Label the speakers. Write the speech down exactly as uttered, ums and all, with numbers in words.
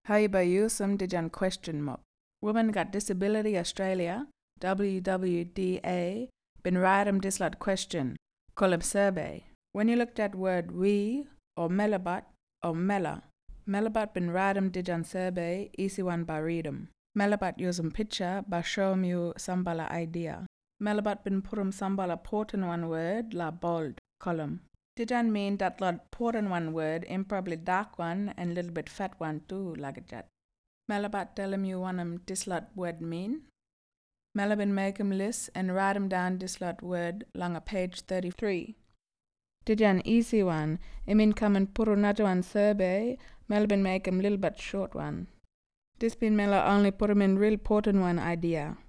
Speaker 1: Haybayusum dijan question mark. Women Got Disability Australia, W W D A, bin writing this lot question, column survey. When you looked at word we, or melabat, or mela, melabat bin writing dijan survey, easy one by readum. Melabat usum picture, by showum you sambala idea. Melabat bin purum sambala portin one word, la bold, column. Dijan mean that lot portin one word, in probably dark one, and little bit fat one too, like that. Melabat tell him you want him this lot word mean. Melabin make him list and write him down this lot word long a page thirty-three. Dijan easy one, I mean come and put another one survey, Melabin make him little bit short one. This been Mela only put him in real important one idea.